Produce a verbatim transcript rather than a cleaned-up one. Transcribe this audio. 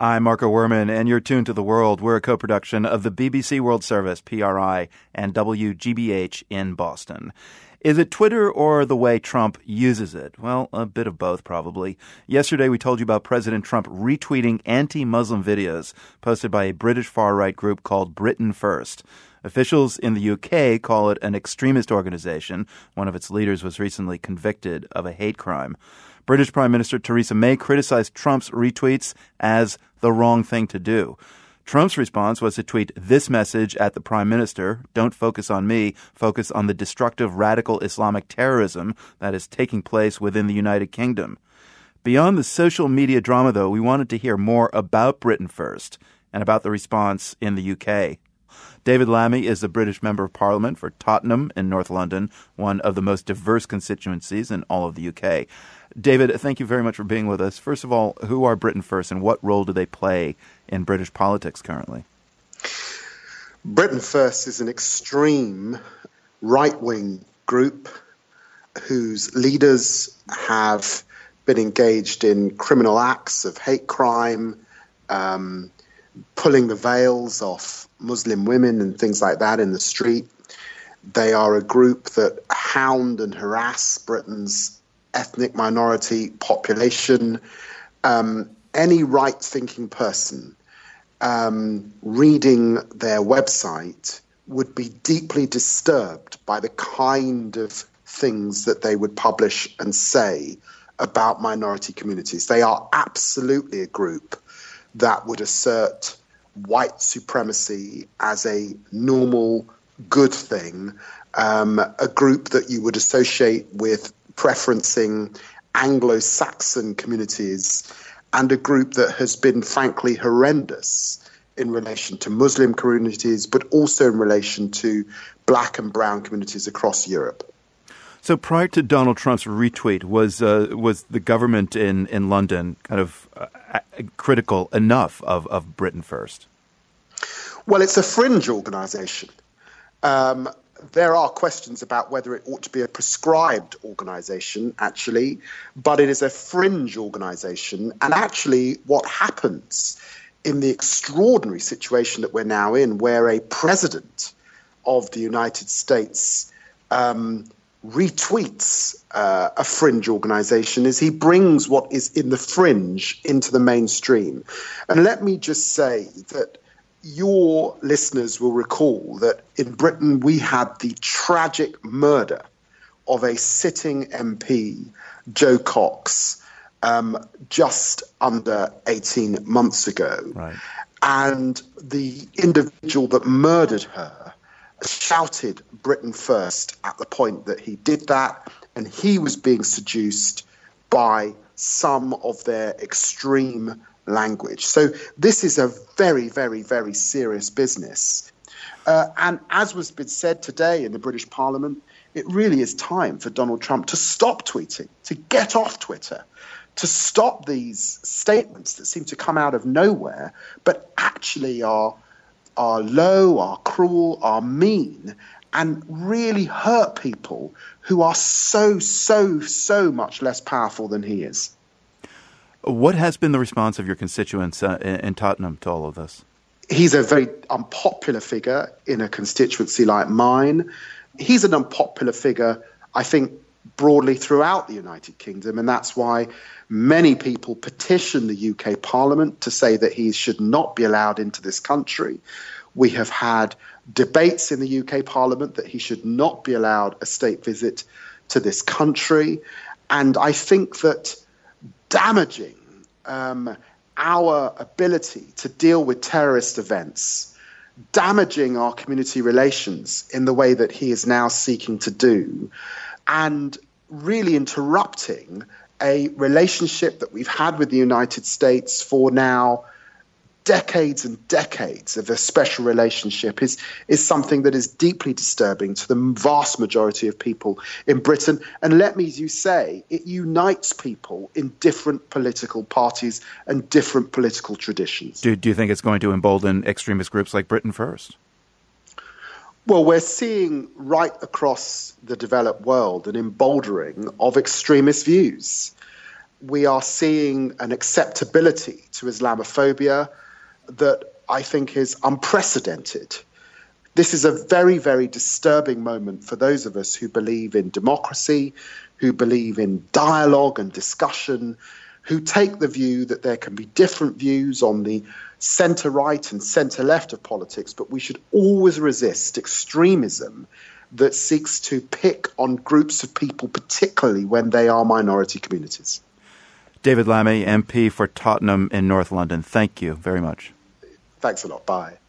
I'm Marco Werman, and you're tuned to The World. We're a co-production of the B B C World Service, P R I, and W G B H in Boston. Is it Twitter or the way Trump uses it? Well, a bit of both, probably. Yesterday, we told you about President Trump retweeting anti-Muslim videos posted by a British far-right group called Britain First. Officials in the U K call it an extremist organization. One of its leaders was recently convicted of a hate crime. British Prime Minister Theresa May criticized Trump's retweets as the wrong thing to do. Trump's response was to tweet this message at the Prime Minister: "Don't focus on me, focus on the destructive radical Islamic terrorism that is taking place within the United Kingdom." Beyond the social media drama, though, we wanted to hear more about Britain First and about the response in the U K. David Lammy is the British Member of Parliament for Tottenham in North London, one of the most diverse constituencies in all of the U K. David, thank you very much for being with us. First of all, who are Britain First and what role do they play in British politics currently? Britain First is an extreme right-wing group whose leaders have been engaged in criminal acts of hate crime, um, pulling the veils off Muslim women and things like that in the street. They are a group that hound and harass Britain's ethnic minority population. Um, any right-thinking person um, reading their website would be deeply disturbed by the kind of things that they would publish and say about minority communities. They are absolutely a group that would assert white supremacy as a normal, good thing, um, a group that you would associate with preferencing Anglo-Saxon communities, and a group that has been frankly horrendous in relation to Muslim communities, but also in relation to black and brown communities across Europe. So prior to Donald Trump's retweet, was uh, was the government in, in London kind of uh, critical enough of, of Britain First? Well, it's a fringe organisation. Um, there are questions about whether it ought to be a prescribed organisation, actually, but it is a fringe organisation. And actually what happens in the extraordinary situation that we're now in, where a president of the United States um, retweets uh, a fringe organisation, is he brings what is in the fringe into the mainstream. And let me just say that your listeners will recall that in Britain we had the tragic murder of a sitting M P, Jo Cox, um, just under eighteen months ago. Right. And the individual that murdered her shouted Britain First at the point that he did that, and he was being seduced by some of their extreme language. So this is a very, very, very serious business. Uh, and as was been said today in the British Parliament, it really is time for Donald Trump to stop tweeting, to get off Twitter, to stop these statements that seem to come out of nowhere, but actually are are low, are cruel, are mean, and really hurt people who are so, so, so much less powerful than he is. What has been the response of your constituents uh, in, in Tottenham to all of this? He's a very unpopular figure in a constituency like mine. He's an unpopular figure, I think, broadly throughout the United Kingdom, and that's why many people petition the U K Parliament to say that he should not be allowed into this country. We have had debates in the U K Parliament that he should not be allowed a state visit to this country. And I think that damaging um, our ability to deal with terrorist events, damaging our community relations in the way that he is now seeking to do, and really interrupting a relationship that we've had with the United States for now decades and decades of a special relationship is, is something that is deeply disturbing to the vast majority of people in Britain. And let me, as you say, it unites people in different political parties and different political traditions. Do, do you think it's going to embolden extremist groups like Britain First? Well, we're seeing right across the developed world an emboldening of extremist views. we are seeing an acceptability to Islamophobia that I think is unprecedented. This is a very, very disturbing moment for those of us who believe in democracy, who believe in dialogue and discussion, who take the view that there can be different views on the centre-right and centre-left of politics, but we should always resist extremism that seeks to pick on groups of people, particularly when they are minority communities. David Lammy, M P for Tottenham in North London, thank you very much. Thanks a lot. Bye.